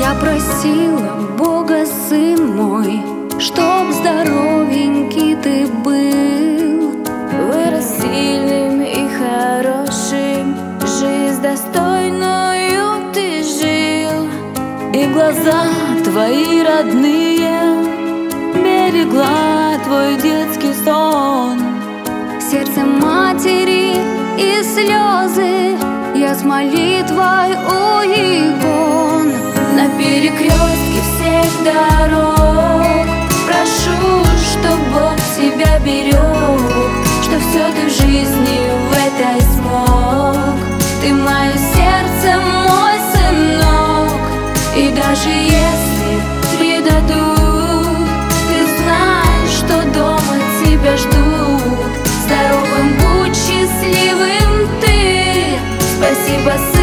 Я просила Бога, сын мой, чтоб здоровенький ты был, вырос сильным и хорошим, жизнь достойную ты жил, и глаза твои родные берегла твой детский сон. Сердце матери и слезы я с молитвой у икон. на перекрестке всех дорог прошу, чтоб Бог тебя берег, что все ты в жизни в этой смог. Ты мое сердце, мой сынок, и даже если предадут, ты знаешь, что дома тебя ждут. Здоровым будь, счастливым ты. Спасибо.